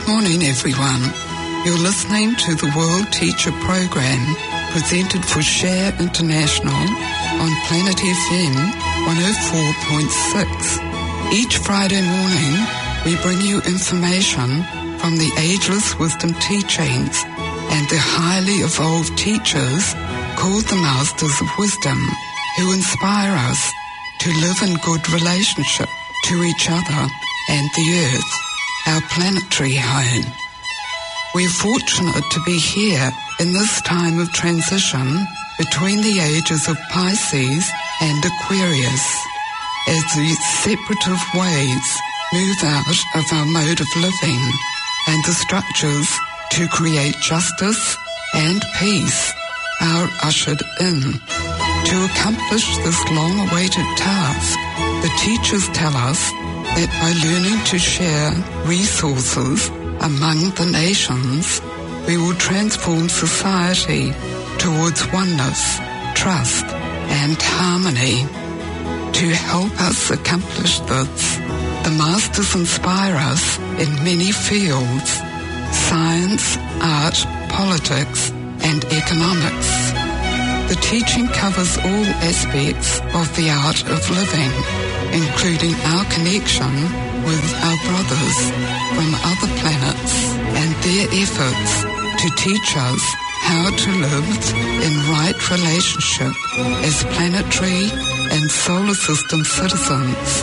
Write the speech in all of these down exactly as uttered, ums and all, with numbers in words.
morning, everyone. You're listening to the World Teacher Program presented for Share International on Planet F M one oh four point six. Each Friday morning, we bring you information from the ageless wisdom teachings and the highly evolved teachers called the Masters of Wisdom, who inspire us to live in good relationship to each other and the earth, our planetary home. We're fortunate to be here in this time of transition between the ages of Pisces and Aquarius, as the separative waves move out of our mode of living and the structures to create justice and peace are ushered in. To accomplish this long-awaited task, the teachers tell us that by learning to share resources among the nations, we will transform society towards oneness, trust, and harmony. To help us accomplish this, the Masters inspire us in many fields: science, art, politics, and economics. The teaching covers all aspects of the art of living, including our connection with our brothers from other planets and their efforts to teach us how to live in right relationship as planetary and solar system citizens.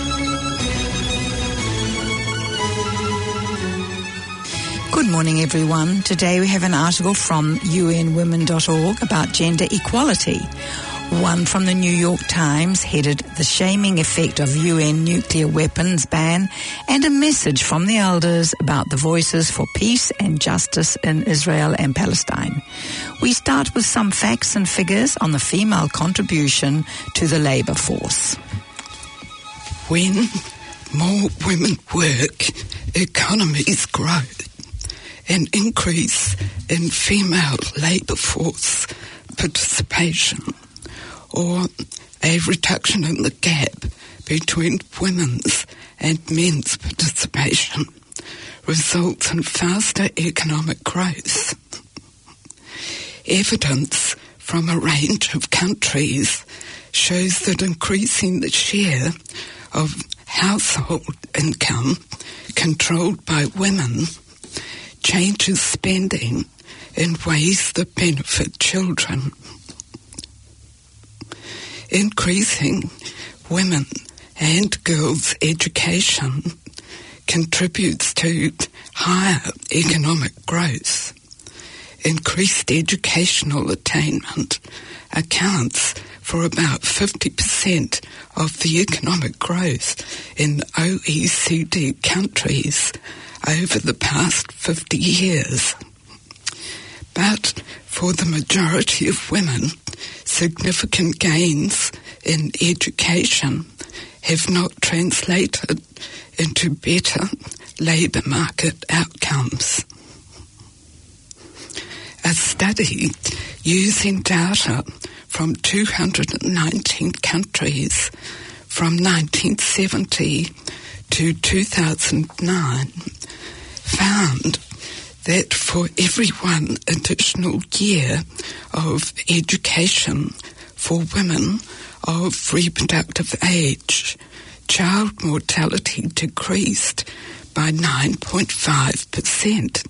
Good morning, everyone. Today we have an article from U N women dot org about gender equality. One from the New York Times headed "The Shaming Effect of U N Nuclear Weapons Ban," and a message from the elders about the voices for peace and justice in Israel and Palestine. We start with some facts and figures on the female contribution to the labour force. When more women work, economies grow. An increase in female labour force participation, or a reduction in the gap between women's and men's participation, results in faster economic growth. Evidence from a range of countries shows that increasing the share of household income controlled by women changes spending in ways that benefit children. Increasing women and girls' education contributes to higher economic growth. Increased educational attainment accounts for about fifty percent of the economic growth in O E C D countries over the past fifty years. But for the majority of women, significant gains in education have not translated into better labour market outcomes. A study using data from two hundred nineteen countries from nineteen seventy to two thousand nine found that for every one additional year of education for women of reproductive age, child mortality decreased by nine point five percent.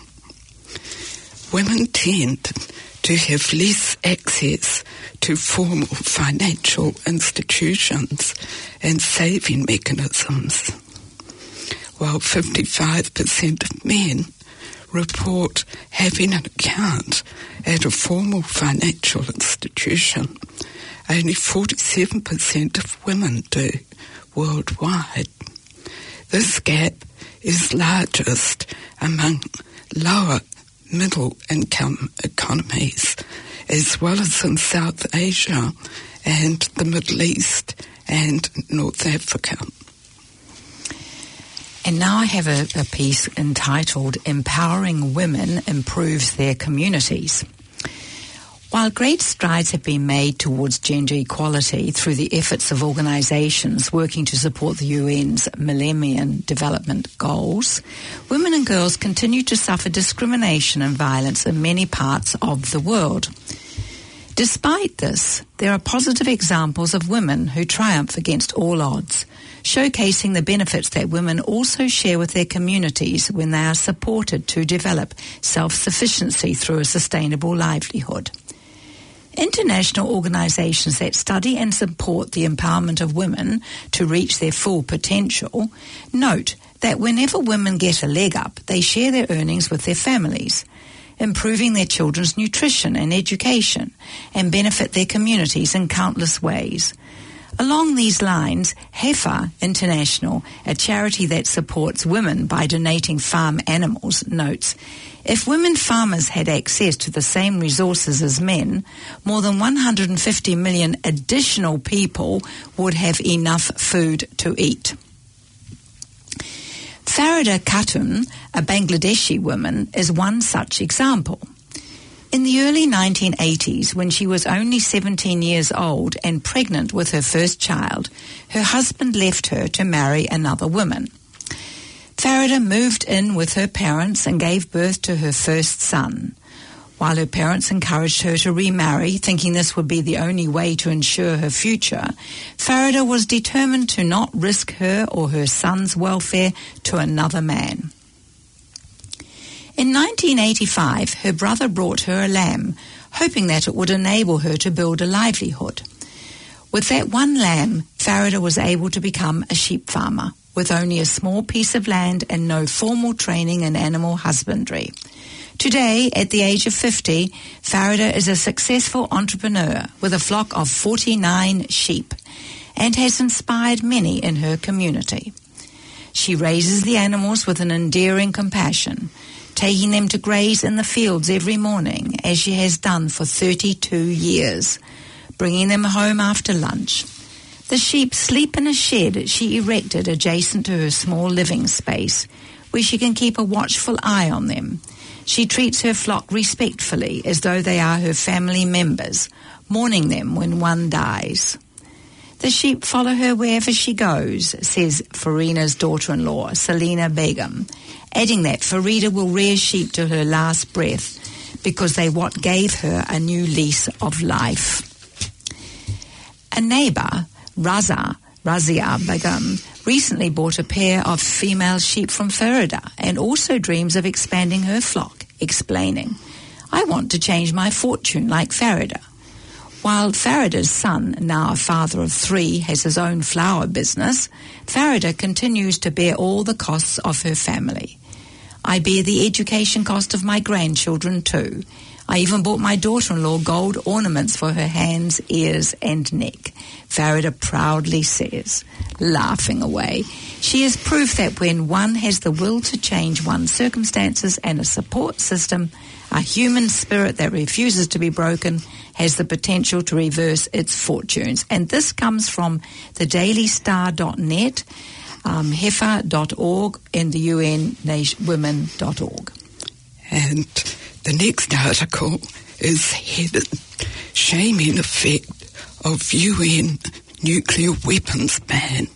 Women tend to have less access to formal financial institutions and saving mechanisms, while fifty-five percent of men report having an account at a formal financial institution. Only forty-seven percent of women do worldwide. This gap is largest among lower middle income economies, as well as in South Asia and the Middle East and North Africa. And now I have a, a piece entitled "Empowering Women Improves Their Communities." While great strides have been made towards gender equality through the efforts of organisations working to support the U N's Millennium Development Goals, women and girls continue to suffer discrimination and violence in many parts of the world. Despite this, there are positive examples of women who triumph against all odds, showcasing the benefits that women also share with their communities when they are supported to develop self-sufficiency through a sustainable livelihood. International organisations that study and support the empowerment of women to reach their full potential note that whenever women get a leg up, they share their earnings with their families, improving their children's nutrition and education, and benefit their communities in countless ways. Along these lines, Heifer International, a charity that supports women by donating farm animals, notes, if women farmers had access to the same resources as men, more than one hundred fifty million additional people would have enough food to eat. Farida Khatun, a Bangladeshi woman, is one such example. In the early nineteen eighties, when she was only seventeen years old and pregnant with her first child, her husband left her to marry another woman. Farida moved in with her parents and gave birth to her first son. While her parents encouraged her to remarry, thinking this would be the only way to ensure her future, Farida was determined to not risk her or her son's welfare to another man. In nineteen eighty-five, her brother brought her a lamb, hoping that it would enable her to build a livelihood. With that one lamb, Farida was able to become a sheep farmer, with only a small piece of land and no formal training in animal husbandry. Today, at the age of fifty, Farida is a successful entrepreneur with a flock of forty-nine sheep and has inspired many in her community. She raises the animals with an endearing compassion, taking them to graze in the fields every morning, as she has done for thirty-two years, bringing them home after lunch. The sheep sleep in a shed she erected adjacent to her small living space, where she can keep a watchful eye on them. She treats her flock respectfully, as though they are her family members, mourning them when one dies. The sheep follow her wherever she goes, says Farina's daughter-in-law, Selina Begum, adding that Farida will rear sheep to her last breath because they what gave her a new lease of life. A neighbour, Raza, Razia Begum, recently bought a pair of female sheep from Farida and also dreams of expanding her flock, explaining, I want to change my fortune like Farida. While Farida's son, now a father of three, has his own flower business, Farida continues to bear all the costs of her family. I bear the education cost of my grandchildren too. I even bought my daughter-in-law gold ornaments for her hands, ears and neck, Farida proudly says, laughing away. She is proof that when one has the will to change one's circumstances and a support system, a human spirit that refuses to be broken has the potential to reverse its fortunes. And this comes from the daily star dot net, um, heifer dot org, and the U N women dot org. And the next article is headed Shaming Effect of U N Nuclear Weapons Ban.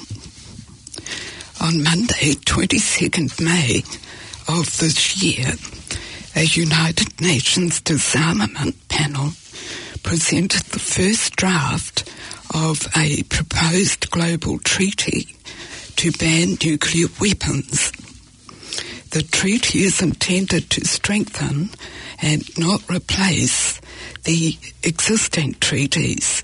On Monday, twenty-second May of this year, a United Nations disarmament panel presented the first draft of a proposed global treaty to ban nuclear weapons. The treaty is intended to strengthen and not replace the existing treaties,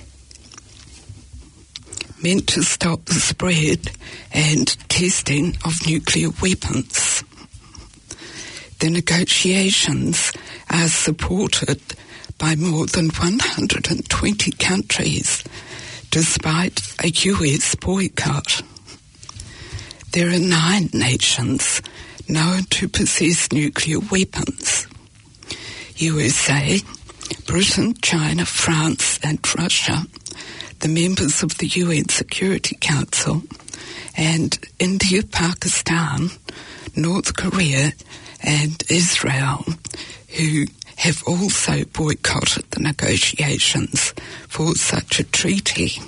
meant to stop the spread and testing of nuclear weapons. The negotiations are supported by more than one hundred twenty countries, despite a U S boycott. There are nine nations known to possess nuclear weapons: U S A, Britain, China, France and Russia, the members of the U N Security Council, and India, Pakistan, North Korea and Israel, who have also boycotted the negotiations for such a treaty.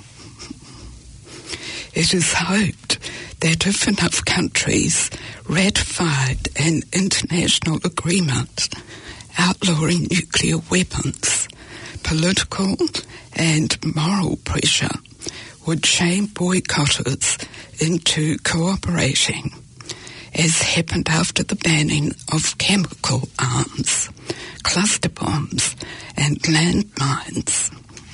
It is hoped that if enough countries ratified an international agreement outlawing nuclear weapons, political and moral pressure would shame boycotters into cooperating, as happened after the banning of chemical arms, cluster bombs and landmines.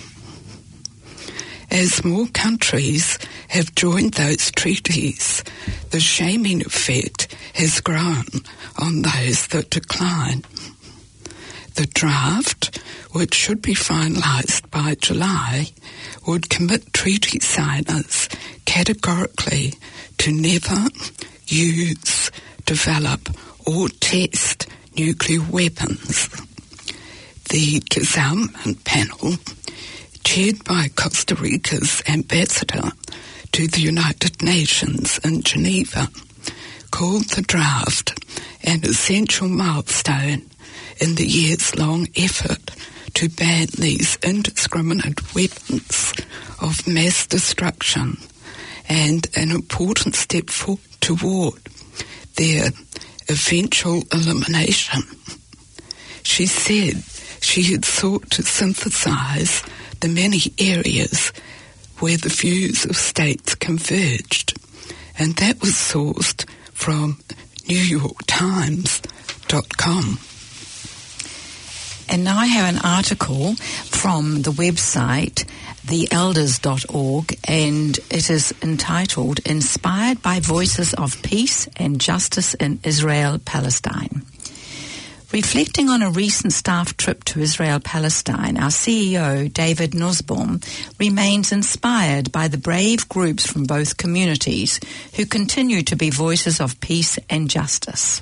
As more countries have joined those treaties, the shaming effect has grown on those that decline. The draft, which should be finalised by July, would commit treaty signers categorically to never use, develop or test nuclear weapons. The disarmament panel, chaired by Costa Rica's ambassador to the United Nations in Geneva, called the draft an essential milestone in the years-long effort to ban these indiscriminate weapons of mass destruction and an important step forward toward their eventual elimination. She said she had sought to synthesize the many areas where the views of states converged, and that was sourced from New York Times dot com. And now I have an article from the website the elders dot org, and it is entitled Inspired by Voices of Peace and Justice in Israel-Palestine. Reflecting on a recent staff trip to Israel-Palestine, our C E O, David Nussbaum, remains inspired by the brave groups from both communities who continue to be voices of peace and justice.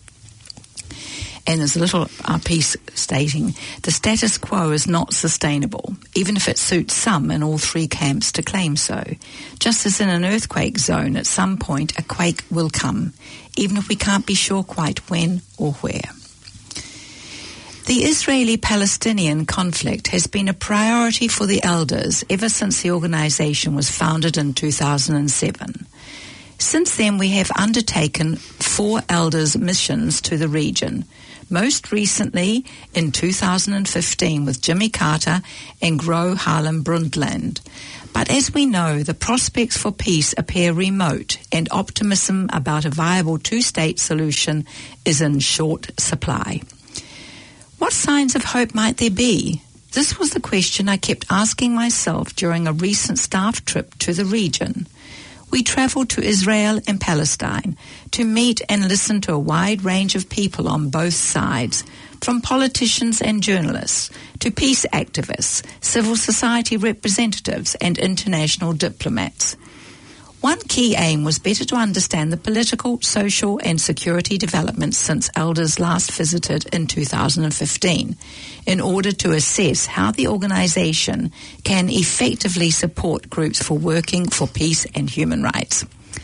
And there's a little uh, piece stating, the status quo is not sustainable, even if it suits some in all three camps to claim so. Just as in an earthquake zone, at some point a quake will come, even if we can't be sure quite when or where. The Israeli-Palestinian conflict has been a priority for the elders ever since the organization was founded in two thousand seven. Since then, we have undertaken four elders' missions to the region, most recently in two thousand fifteen with Jimmy Carter and Gro Harlem Brundtland. But as we know, the prospects for peace appear remote, and optimism about a viable two-state solution is in short supply. What signs of hope might there be? This was the question I kept asking myself during a recent staff trip to the region. We travelled to Israel and Palestine to meet and listen to a wide range of people on both sides, from politicians and journalists to peace activists, civil society representatives and international diplomats. One key aim was better to understand the political, social and security developments since elders last visited in two thousand fifteen, in order to assess how the organisation can effectively support groups for working for peace and human rights.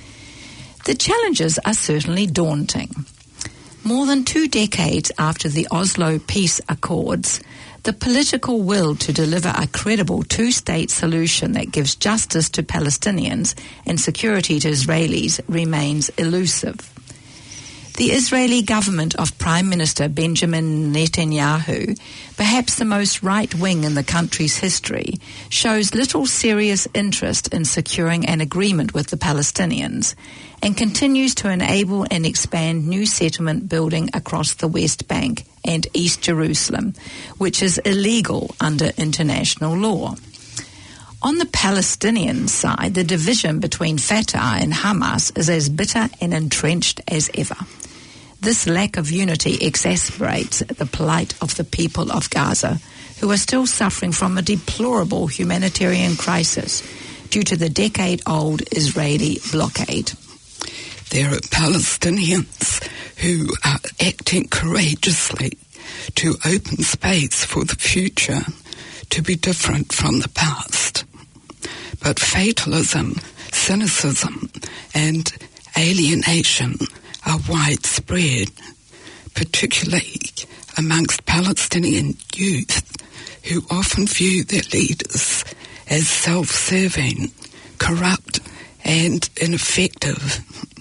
The challenges are certainly daunting. More than two decades after the Oslo Peace Accords, the political will to deliver a credible two-state solution that gives justice to Palestinians and security to Israelis remains elusive. The Israeli government of Prime Minister Benjamin Netanyahu, perhaps the most right-wing in the country's history, shows little serious interest in securing an agreement with the Palestinians and continues to enable and expand new settlement building across the West Bank and East Jerusalem, which is illegal under international law. On the Palestinian side, the division between Fatah and Hamas is as bitter and entrenched as ever. This lack of unity exacerbates the plight of the people of Gaza, who are still suffering from a deplorable humanitarian crisis due to the decade-old Israeli blockade. There are Palestinians who are acting courageously to open space for the future to be different from the past. But fatalism, cynicism, and alienation are widespread, particularly amongst Palestinian youth who often view their leaders as self-serving, corrupt and ineffective.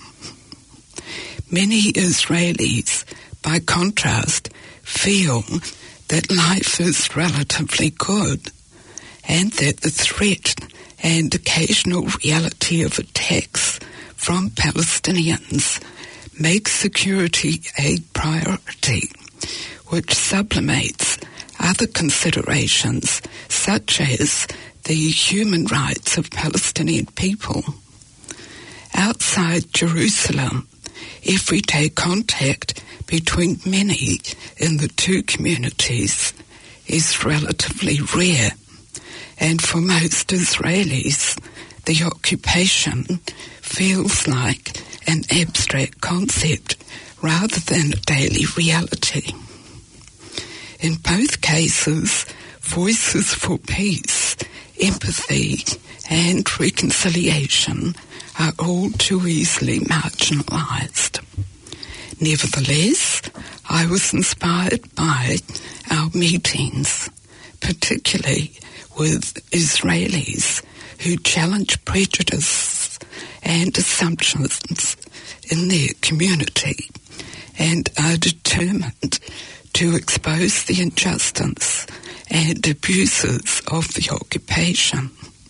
Many Israelis, by contrast, feel that life is relatively good and that the threat and occasional reality of attacks from Palestinians make security a priority, which sublimates other considerations such as the human rights of Palestinian people. Outside Jerusalem, everyday contact between many in the two communities is relatively rare, and for most Israelis, the occupation feels like an abstract concept rather than a daily reality. In both cases, voices for peace, empathy and reconciliation are all too easily marginalised. Nevertheless, I was inspired by our meetings, particularly with Israelis who challenge prejudice and assumptions in their community and are determined to expose the injustice and abuses of the occupation.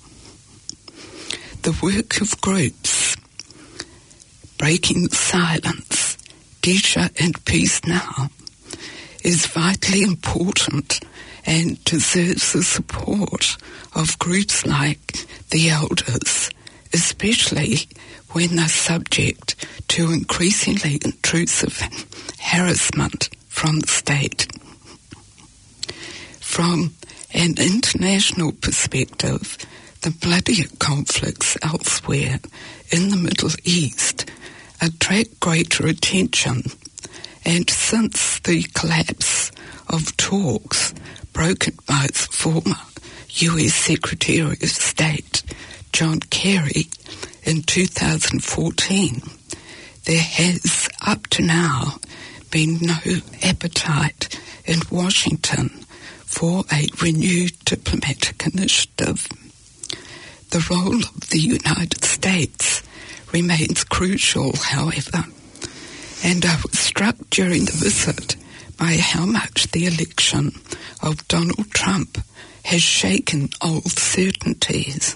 The work of groups, Breaking the Silence, Gesher and Peace Now, is vitally important and deserves the support of groups like the Elders, especially when they're subject to increasingly intrusive harassment from the state. From an international perspective, the bloodier conflicts elsewhere in the Middle East attract greater attention, and since the collapse of talks brokered by its former U S Secretary of State, John Kerry, in two thousand fourteen, there has, up to now, been no appetite in Washington for a renewed diplomatic initiative. The role of the United States remains crucial, however, and I was struck during the visit by how much the election of Donald Trump has shaken old certainties.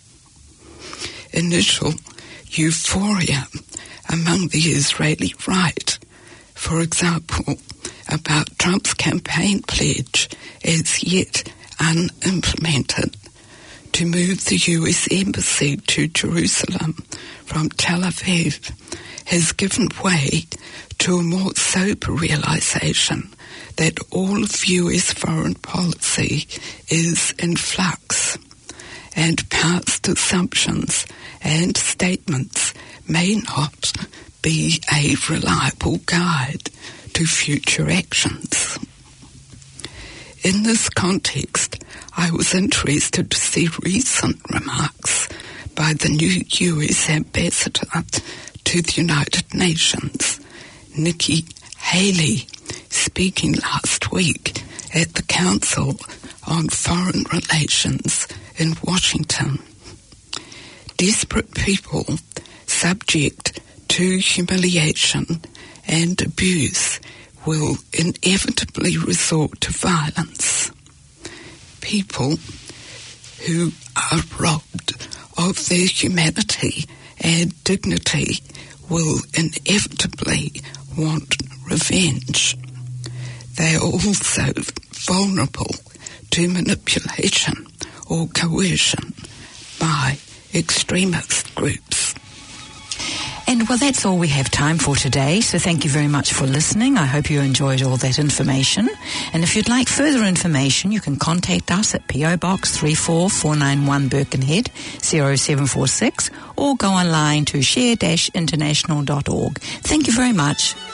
Initial euphoria among the Israeli right, for example, about Trump's campaign pledge as yet unimplemented to move the U S Embassy to Jerusalem from Tel Aviv, has given way to a more sober realization that all of U S foreign policy is in flux, and past assumptions and statements may not be a reliable guide to future actions. In this context, I was interested to see recent remarks by the new U S ambassador to the United Nations, Nikki Haley, speaking last week at the Council on Foreign Relations in Washington. Desperate people subject to humiliation and abuse will inevitably resort to violence. People who are robbed of their humanity and dignity will inevitably want revenge. They are also vulnerable to manipulation or coercion by extremist groups. And well, that's all we have time for today, so thank you very much for listening. I hope you enjoyed all that information. And if you'd like further information, you can contact us at P O Box three four four nine one Birkenhead zero seven four six or go online to share dash international dot org. Thank you very much.